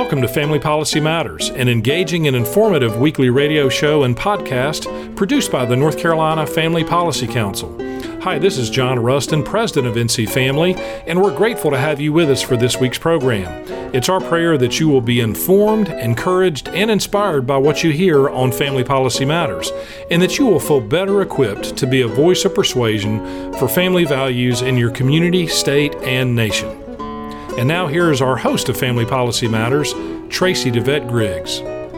Welcome to Family Policy Matters, an engaging and informative weekly radio show and podcast produced by the North Carolina Family Policy Council. Hi, this is John Rustin, President of NC Family, and we're grateful to have you with us for this week's program. It's our prayer that you will be informed, encouraged, and inspired by what you hear on Family Policy Matters, and that you will feel better equipped to be a voice of persuasion for family values in your community, state, and nation. And now here is our host of Family Policy Matters, Tracy DeVette Griggs.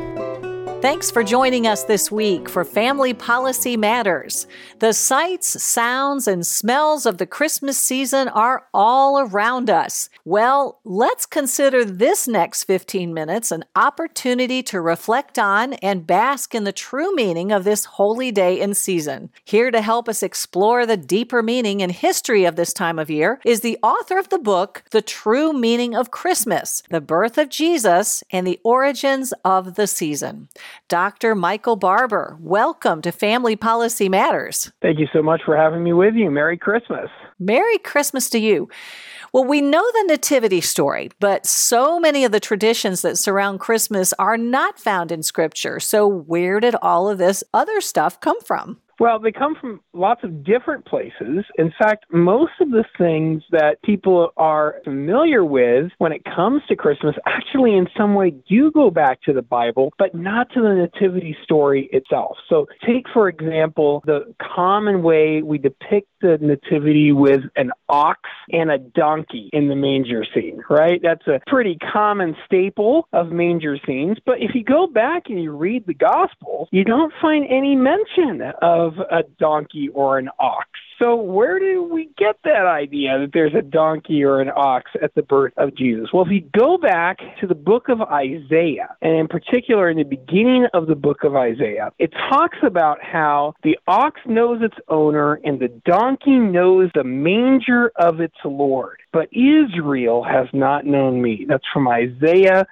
Thanks for joining us this week for Family Policy Matters. The sights, sounds, and smells of the Christmas season are all around us. Well, let's consider this next 15 minutes an opportunity to reflect on and bask in the true meaning of this holy day and season. Here to help us explore the deeper meaning and history of this time of year is the author of the book, The True Meaning of Christmas, The Birth of Jesus and the Origins of the Season. Dr. Michael Barber, welcome to Family Policy Matters. Thank you so much for having me with you. Merry Christmas. Merry Christmas to you. Well, we know the nativity story, but so many of the traditions that surround Christmas are not found in Scripture. So where did all of this other stuff come from? Well, they come from lots of different places. In fact, most of the things that people are familiar with when it comes to Christmas actually in some way do go back to the Bible, but not to the nativity story itself. So take, for example, the common way we depict the nativity with an ox and a donkey in the manger scene, right? That's a pretty common staple of manger scenes. But if you go back and you read the Gospels, you don't find any mention of a donkey or an ox. So where do we get that idea that there's a donkey or an ox at the birth of Jesus? Well, if you go back to the book of Isaiah, and in particular in the beginning of the book of Isaiah, it talks about how the ox knows its owner and the donkey knows the manger of its Lord. But Israel has not known me. That's from Isaiah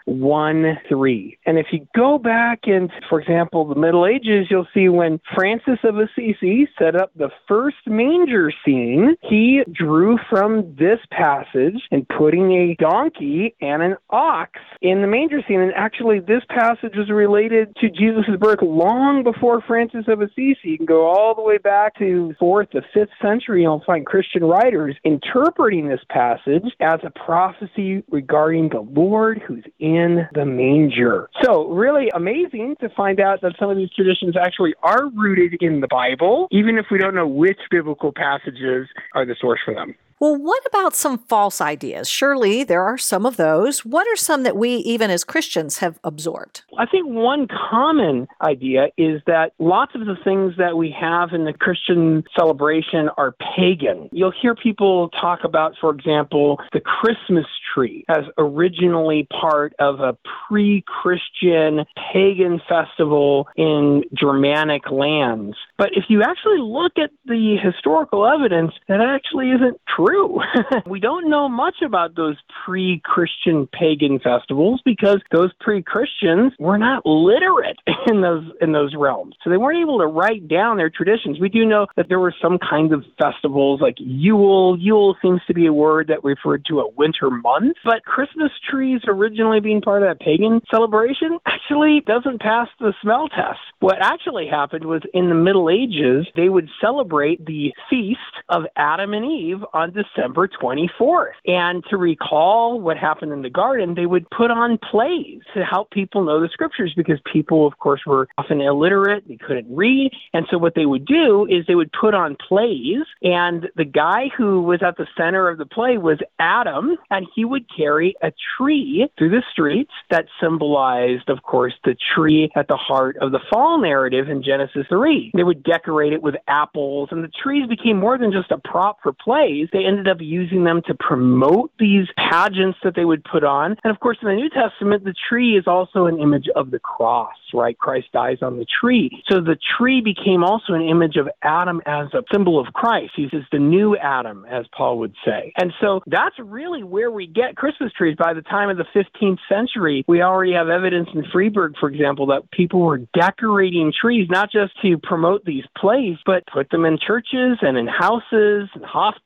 1:3. And if you go back in, for example, the Middle Ages, you'll see when Francis of Assisi set up the first manger scene, he drew from this passage and putting a donkey and an ox in the manger scene. And actually, this passage was related to Jesus' birth long before Francis of Assisi. You can go all the way back to 4th to 5th century, and you'll find Christian writers interpreting this passage as a prophecy regarding the Lord who's in the manger. So really amazing to find out that some of these traditions actually are rooted in the Bible, even if we don't know which biblical passages are the source for them. Well, what about some false ideas? Surely there are some of those. What are some that we, even as Christians, have absorbed? I think one common idea is that lots of the things that we have in the Christian celebration are pagan. You'll hear people talk about, for example, the Christmas tree as originally part of a pre-Christian pagan festival in Germanic lands. But if you actually look at the historical evidence, that actually isn't true. We don't know much about those pre-Christian pagan festivals because those pre-Christians were not literate in those realms. So they weren't able to write down their traditions. We do know that there were some kinds of festivals like Yule. Yule seems to be a word that referred to a winter month, but Christmas trees originally being part of that pagan celebration actually doesn't pass the smell test. What actually happened was in the Middle Ages, they would celebrate the feast of Adam and Eve on December 24th. And to recall what happened in the garden, they would put on plays to help people know the scriptures because people, of course, were often illiterate. They couldn't read. And so what they would do is they would put on plays, and the guy who was at the center of the play was Adam, and he would carry a tree through the streets that symbolized, of course, the tree at the heart of the fall narrative in Genesis 3. They would decorate it with apples, and the trees became more than just a prop for plays. They ended up using them to promote these pageants that they would put on. And of course, in the New Testament, the tree is also an image of the cross, right? Christ dies on the tree. So the tree became also an image of Adam as a symbol of Christ. He's the new Adam, as Paul would say. And so that's really where we get Christmas trees. By the time of the 15th century, we already have evidence in Freiburg, for example, that people were decorating trees, not just to promote these plays, but put them in churches and in houses and hospitals. And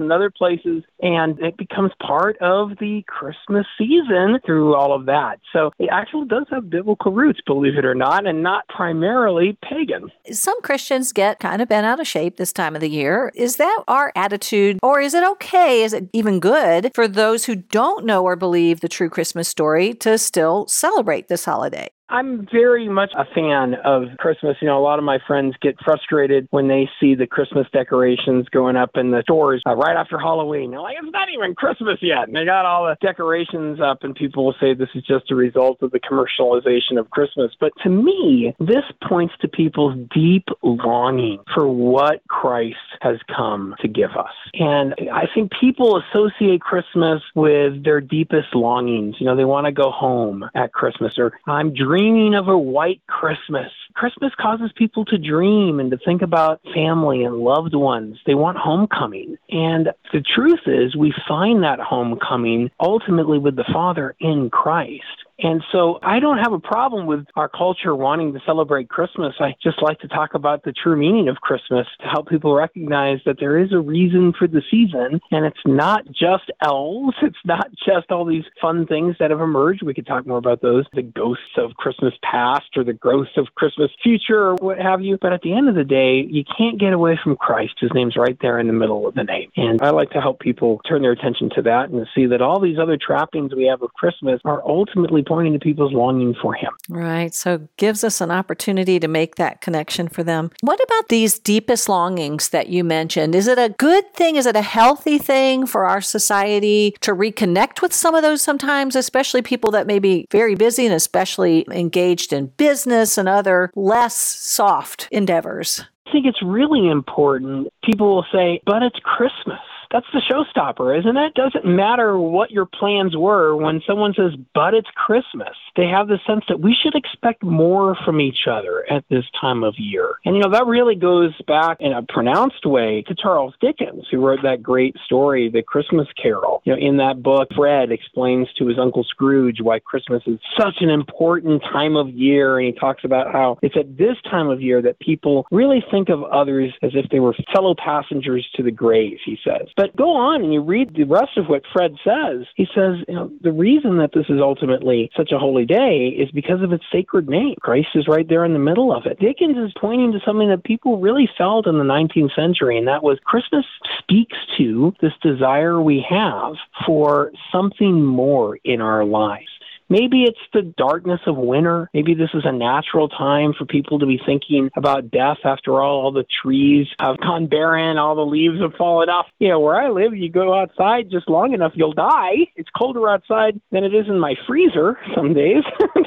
and other places, and it becomes part of the Christmas season through all of that. So it actually does have biblical roots, believe it or not, and not primarily pagan. Some Christians get kind of bent out of shape this time of the year. Is that our attitude, or is it okay, is it even good for those who don't know or believe the true Christmas story to still celebrate this holiday? I'm very much a fan of Christmas. A lot of my friends get frustrated when they see the Christmas decorations going up in the stores right after Halloween. They're like, it's not even Christmas yet. And they got all the decorations up, and people will say this is just a result of the commercialization of Christmas. But to me, this points to people's deep longing for what Christ has come to give us. And I think people associate Christmas with their deepest longings. They want to go home at Christmas, or I'm dreaming of a white Christmas. Christmas causes people to dream and to think about family and loved ones. They want homecoming. And the truth is, we find that homecoming ultimately with the Father in Christ. And so I don't have a problem with our culture wanting to celebrate Christmas. I just like to talk about the true meaning of Christmas to help people recognize that there is a reason for the season, and it's not just elves. It's not just all these fun things that have emerged. We could talk more about those, the ghosts of Christmas past or the ghosts of Christmas future or what have you. But at the end of the day, you can't get away from Christ. His name's right there in the middle of the name. And I like to help people turn their attention to that and see that all these other trappings we have of Christmas are ultimately pointing to people's longing for him. Right. So gives us an opportunity to make that connection for them. What about these deepest longings that you mentioned? Is it a good thing? Is it a healthy thing for our society to reconnect with some of those sometimes, especially people that may be very busy and especially engaged in business and other less soft endeavors? I think it's really important. People will say, but it's Christmas. That's the showstopper, isn't it? Doesn't matter what your plans were when someone says, but it's Christmas. They have the sense that we should expect more from each other at this time of year. And, that really goes back in a pronounced way to Charles Dickens, who wrote that great story, The Christmas Carol. In that book, Fred explains to his Uncle Scrooge why Christmas is such an important time of year. And he talks about how it's at this time of year that people really think of others as if they were fellow passengers to the grave, he says. But go on and you read the rest of what Fred says. He says, the reason that this is ultimately such a holy day is because of its sacred name. Christ is right there in the middle of it. Dickens is pointing to something that people really felt in the 19th century, and that was Christmas speaks to this desire we have for something more in our lives. Maybe it's the darkness of winter. Maybe this is a natural time for people to be thinking about death. After all the trees have gone barren, all the leaves have fallen off. Where I live, you go outside just long enough, you'll die. It's colder outside than it is in my freezer some days.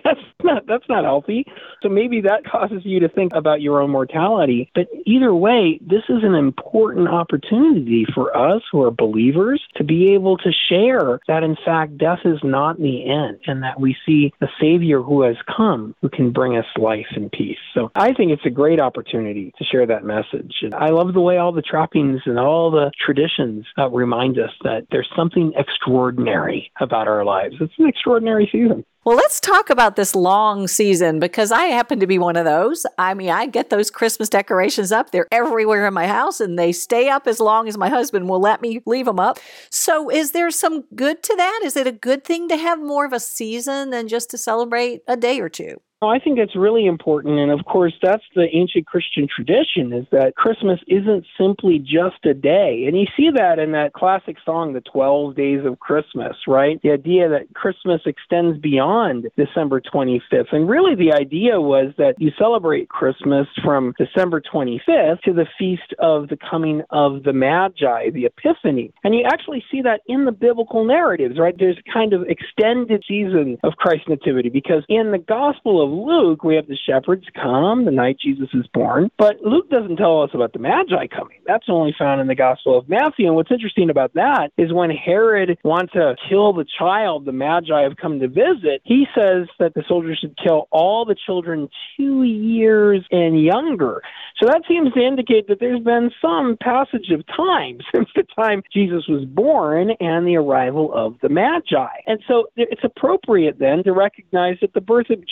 That's not healthy. So maybe that causes you to think about your own mortality. But either way, this is an important opportunity for us who are believers to be able to share that, in fact, death is not the end, and that we see a Savior who has come, who can bring us life and peace. So I think it's a great opportunity to share that message. And I love the way all the trappings and all the traditions remind us that there's something extraordinary about our lives. It's an extraordinary season. Well, let's talk about this long season, because I happen to be one of those. I get those Christmas decorations up. They're everywhere in my house, and they stay up as long as my husband will let me leave them up. So is there some good to that? Is it a good thing to have more of a season than just to celebrate a day or two? Well, I think that's really important. And of course, that's the ancient Christian tradition, is that Christmas isn't simply just a day. And you see that in that classic song, The 12 Days of Christmas, right? The idea that Christmas extends beyond December 25th. And really the idea was that you celebrate Christmas from December 25th to the feast of the coming of the Magi, the Epiphany. And you actually see that in the biblical narratives, right? There's a kind of extended season of Christ's nativity, because in the Gospel of Luke, we have the shepherds come the night Jesus is born, but Luke doesn't tell us about the Magi coming. That's only found in the Gospel of Matthew. And what's interesting about that is when Herod wants to kill the child the Magi have come to visit, he says that the soldiers should kill all the children 2 years and younger. So that seems to indicate that there's been some passage of time since the time Jesus was born and the arrival of the Magi. And so it's appropriate then to recognize that the birth of Jesus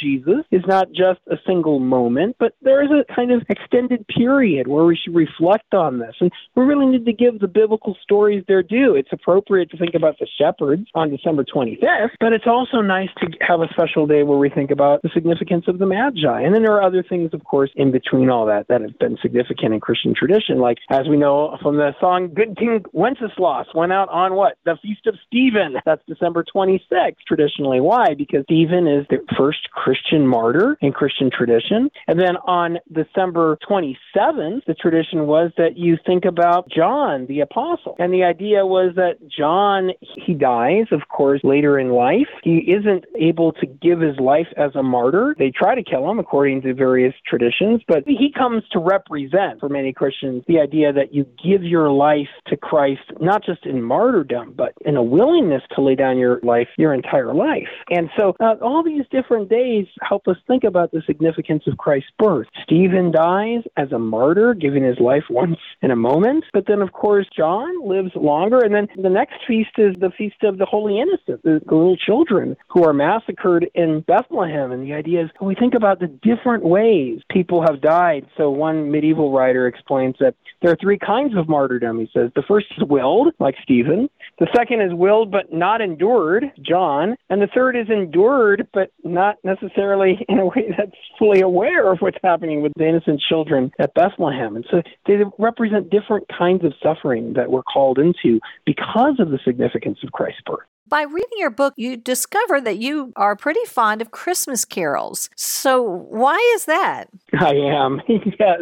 is not just a single moment, but there is a kind of extended period where we should reflect on this. And we really need to give the biblical stories their due. It's appropriate to think about the shepherds on December 25th, but it's also nice to have a special day where we think about the significance of the Magi. And then there are other things, of course, in between all that have been significant in Christian tradition. Like, as we know from the song, Good King Wenceslas went out on what? The Feast of Stephen. That's December 26th, traditionally. Why? Because Stephen is the first Christian martyr in Christian tradition. And then on December 27th, the tradition was that you think about John, the apostle. And the idea was that John, he dies, of course, later in life. He isn't able to give his life as a martyr. They try to kill him according to various traditions, but he comes to represent, for many Christians, the idea that you give your life to Christ, not just in martyrdom, but in a willingness to lay down your life, your entire life. And so all these different days help us think about the significance of Christ's birth. Stephen dies as a martyr, giving his life once in a moment, but then, of course, John lives longer, and then the next feast is the Feast of the Holy Innocents, the little children who are massacred in Bethlehem. And the idea is, when we think about the different ways people have died, so one medieval writer explains that there are three kinds of martyrdom, he says. The first is willed, like Stephen. The second is willed but not endured, John. And the third is endured but not necessarily in a way that's fully aware of what's happening with the innocent children at Bethlehem. And so they represent different kinds of suffering that we're called into because of the significance of Christ's birth. By reading your book, you discover that you are pretty fond of Christmas carols. So why is that? I am, yes.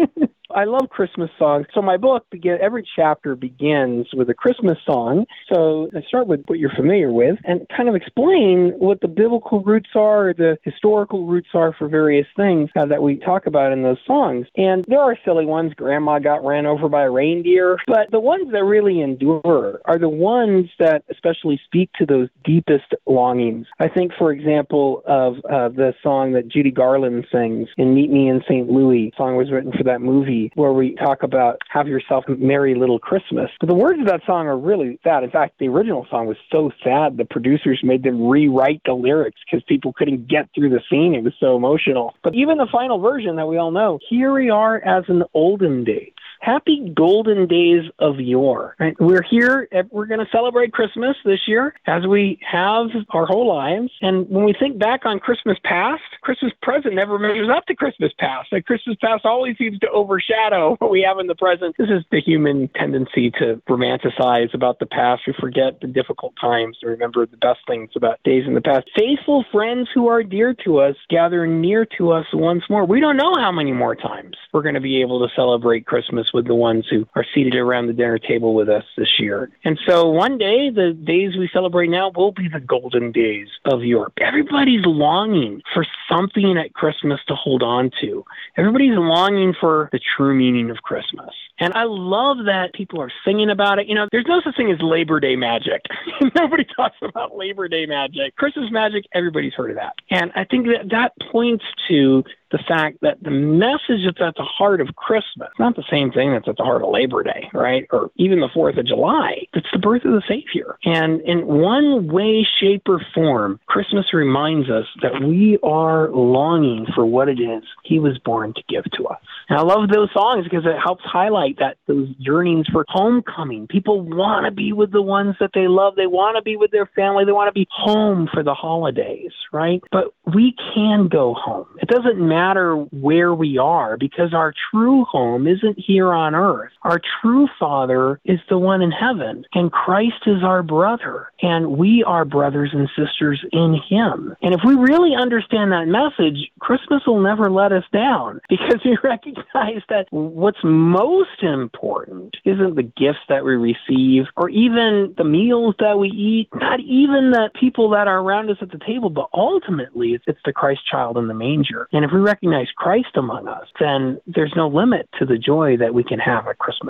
I love Christmas songs. So my book, every chapter begins with a Christmas song. So I start with what you're familiar with and kind of explain what the biblical roots are, the historical roots are for various things that we talk about in those songs. And there are silly ones, Grandma Got Ran Over by a Reindeer, but the ones that really endure are the ones that especially speak to those deepest longings. I think, for example, of the song that Judy Garland sings in Meet Me in St. Louis. The song was written for that movie, where we talk about have yourself a merry little Christmas. But the words of that song are really sad. In fact, the original song was so sad, the producers made them rewrite the lyrics because people couldn't get through the scene. It was so emotional. But even the final version that we all know, here we are as in olden days. Happy golden days of yore. Right? We're here. We're going to celebrate Christmas this year as we have our whole lives. And when we think back on Christmas past, Christmas present never measures up to Christmas past. Like Christmas past always seems to overshadow what we have in the present. This is the human tendency to romanticize about the past. We forget the difficult times and remember the best things about days in the past. Faithful friends who are dear to us gather near to us once more. We don't know how many more times we're going to be able to celebrate Christmas with the ones who are seated around the dinner table with us this year. And so one day, the days we celebrate now will be the golden days of Europe. Everybody's longing for something at Christmas to hold on to. Everybody's longing for the true meaning of Christmas. And I love that people are singing about it. You know, there's no such thing as Labor Day magic. Nobody talks about Labor Day magic. Christmas magic, everybody's heard of that. And I think that points to the fact that the message that's at the heart of Christmas, not the same thing that's at the heart of Labor Day, right? Or even the 4th of July. It's the birth of the Savior. And in one way, shape, or form, Christmas reminds us that we are longing for what it is He was born to give to us. And I love those songs because it helps highlight that those yearnings for homecoming. People want to be with the ones that they love. They want to be with their family. They want to be home for the holidays, right? But we can go home. It doesn't matter where we are because our true home isn't here on earth. Our true Father is the one in heaven, and Christ is our brother, and we are brothers and sisters in Him. And if we really understand that message, Christmas will never let us down because we recognize that what's most important isn't the gifts that we receive or even the meals that we eat, not even the people that are around us at the table, but ultimately it's the Christ child in the manger. And if we recognize Christ among us, then there's no limit to the joy that we can have at Christmas time.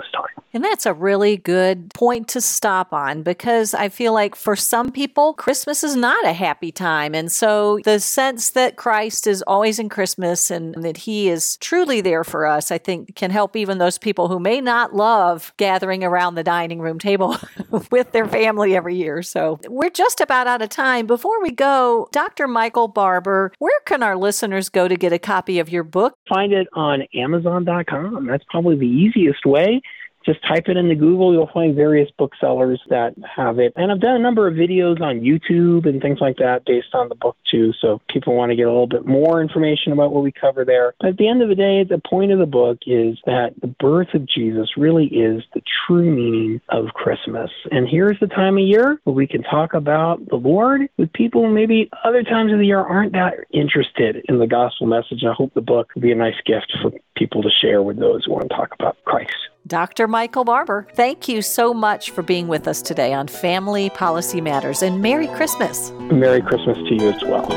And that's a really good point to stop on, because I feel like for some people, Christmas is not a happy time. And so the sense that Christ is always in Christmas and that he is truly there for us, I think can help even those people who may not love gathering around the dining room table with their family every year. So we're just about out of time. Before we go, Dr. Michael Barber, where can our listeners go to get a copy of your book? Find it on Amazon.com. That's probably the easiest way. Just type it into Google. You'll find various booksellers that have it. And I've done a number of videos on YouTube and things like that based on the book, too. So people want to get a little bit more information about what we cover there. But at the end of the day, the point of the book is that the birth of Jesus really is the true meaning of Christmas. And here's the time of year where we can talk about the Lord with people who maybe other times of the year aren't that interested in the gospel message. And I hope the book will be a nice gift for people to share with those who want to talk about Christ. Dr. Michael Barber, thank you so much for being with us today on Family Policy Matters, and Merry Christmas. Merry Christmas to you as well.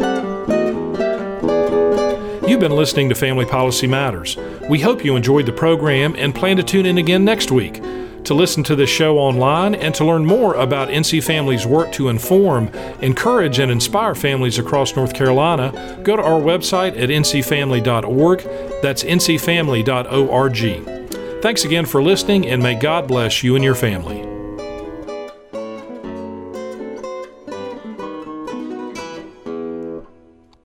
You've been listening to Family Policy Matters. We hope you enjoyed the program and plan to tune in again next week. To listen to this show online and to learn more about NC Family's work to inform, encourage, and inspire families across North Carolina, go to our website at ncfamily.org. That's ncfamily.org. Thanks again for listening, and may God bless you and your family.